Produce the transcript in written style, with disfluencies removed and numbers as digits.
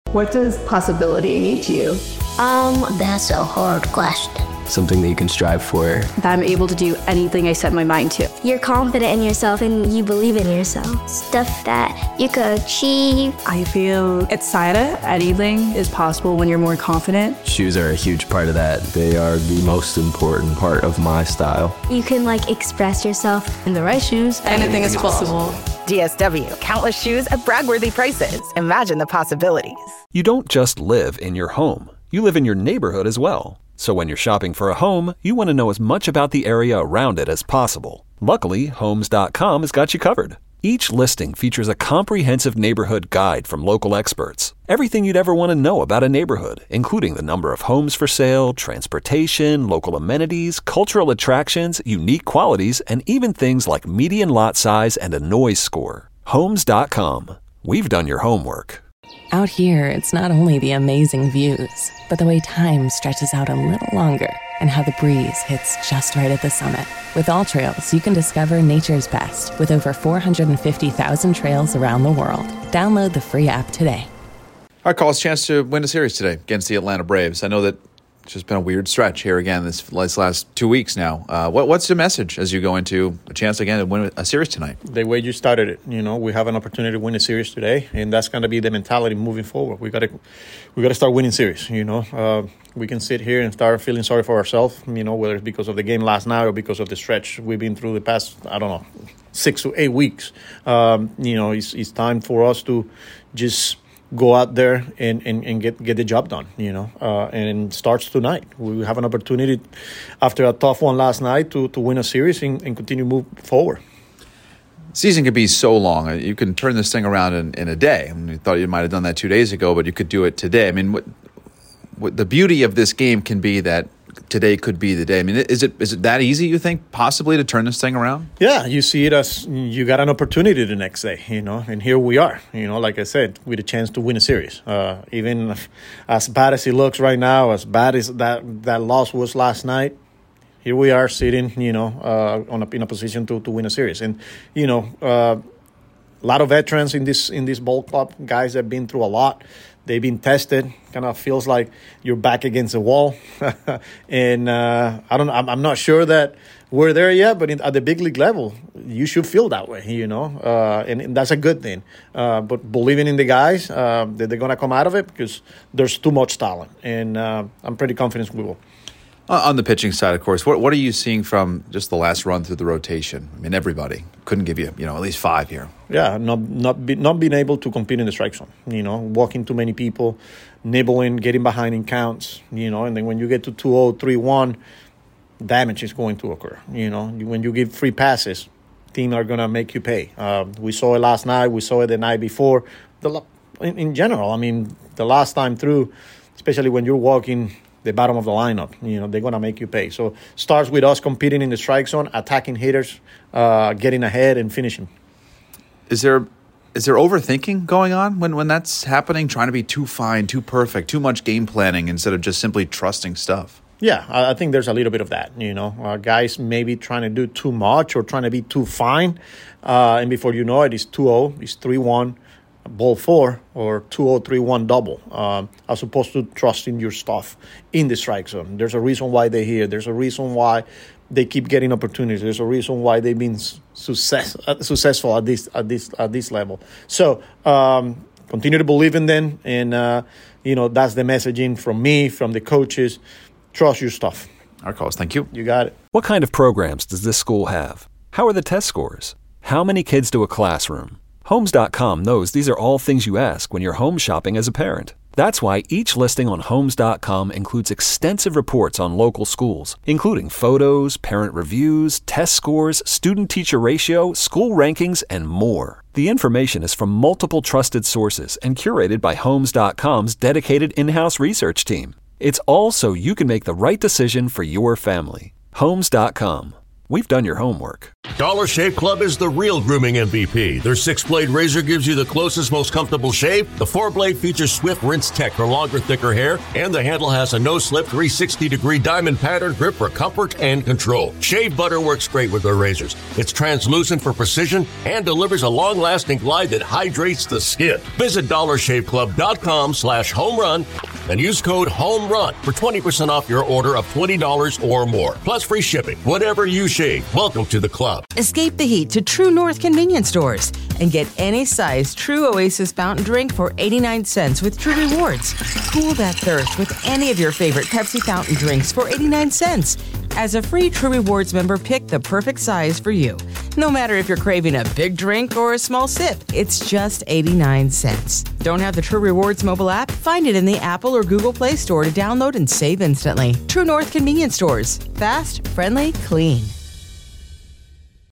What does possibility mean to you? That's a hard question. Something that you can strive for. That I'm able to do anything I set my mind to. You're confident in yourself and you believe in yourself. Stuff that you could achieve. I feel excited. Anything is possible when you're more confident. Shoes are a huge part of that. They are the most important part of my style. You can express yourself. In the right shoes, anything is possible. DSW, countless shoes at brag-worthy prices. Imagine the possibilities. You don't just live in your home. You live in your neighborhood as well. So when you're shopping for a home, you want to know as much about the area around it as possible. Luckily, Homes.com has got you covered. Each listing features a comprehensive neighborhood guide from local experts. Everything you'd ever want to know about a neighborhood, including the number of homes for sale, transportation, local amenities, cultural attractions, unique qualities, and even things like median lot size and a noise score. Homes.com. We've done your homework. Out here, it's not only the amazing views, but the way time stretches out a little longer and how the breeze hits just right at the summit. With AllTrails, you can discover nature's best with over 450,000 trails around the world. Download the free app today. All right, Carlos, chance to win a series today against the Atlanta Braves. I know that it's just been a weird stretch here again this last 2 weeks now. What's the message as you go into a chance again to win a series tonight? The way you started it, we have an opportunity to win a series today, and that's going to be the mentality moving forward. We got to start winning series. We can sit here and start feeling sorry for ourselves. Whether it's because of the game last night or because of the stretch we've been through the past 6 to 8 weeks. It's time for us to just go out there and get the job done, and it starts tonight. We have an opportunity after a tough one last night to win a series and continue to move forward. Season could be so long. You can turn this thing around in a day. You thought you might have done that 2 days ago, but you could do it today. What the beauty of this game can be that today could be the day. Is it that easy, you think, possibly to turn this thing around? Yeah, you see it as you got an opportunity the next day, and here we are, like I said, with a chance to win a series. Even as bad as it looks right now, as bad as that loss was last night, here we are sitting, in a position to win a series. And, a lot of veterans in this ball club, guys that have been through a lot. They've been tested. Kind of feels like you're back against the wall, and I'm not sure that we're there yet. But at the big league level, you should feel that way, and that's a good thing. But believing in the guys that they're gonna come out of it because there's too much talent, and I'm pretty confident we will. On the pitching side, of course, what are you seeing from just the last run through the rotation? Everybody couldn't give you, at least 5 here. Yeah, not being able to compete in the strike zone. Walking too many people, nibbling, getting behind in counts. And then when you get to 2-0, 3-1, damage is going to occur. When you give free passes, teams are gonna make you pay. We saw it last night. We saw it the night before. In general, the last time through, especially when you're walking the bottom of the lineup, they're going to make you pay. So starts with us competing in the strike zone, attacking hitters, getting ahead and finishing. Is there overthinking going on when that's happening, trying to be too fine, too perfect, too much game planning instead of just simply trusting stuff? Yeah, I think there's a little bit of that, guys maybe trying to do too much or trying to be too fine. And before you know it, it's 2-0, it's 3-1. Ball 4 or 2-0, 3-1 double, as opposed to trusting your stuff in the strike zone. There's a reason why they're here. There's a reason why they keep getting opportunities. There's a reason why they've been successful at this level. So continue to believe in them, and that's the messaging from me, from the coaches. Trust your stuff. All right, Carlos, thank you. You got it. What kind of programs does this school have? How are the test scores? How many kids do a classroom? Homes.com knows these are all things you ask when you're home shopping as a parent. That's why each listing on Homes.com includes extensive reports on local schools, including photos, parent reviews, test scores, student-teacher ratio, school rankings, and more. The information is from multiple trusted sources and curated by Homes.com's dedicated in-house research team. It's all so you can make the right decision for your family. Homes.com. we've done your homework. Dollar Shave Club is the real grooming MVP. Their 6-blade razor gives you the closest, most comfortable shave. The 4-blade features swift rinse tech for longer, thicker hair, and the handle has a no-slip 360-degree diamond pattern grip for comfort and control. Shave butter works great with their razors. It's translucent for precision and delivers a long-lasting glide that hydrates the skin. Visit DollarShaveClub.com/homerun and use code HOMERUN for 20% off your order of $20 or more, plus free shipping. Whatever you shave, welcome to the club. Escape the heat to True North convenience stores and get any size True Oasis fountain drink for 89 cents with True Rewards. Cool that thirst with any of your favorite Pepsi fountain drinks for 89 cents. As a free True Rewards member, pick the perfect size for you. No matter if you're craving a big drink or a small sip, it's just 89 cents. Don't have the True Rewards mobile app? Find it in the Apple or Google Play Store to download and save instantly. True North convenience stores. Fast, friendly, clean.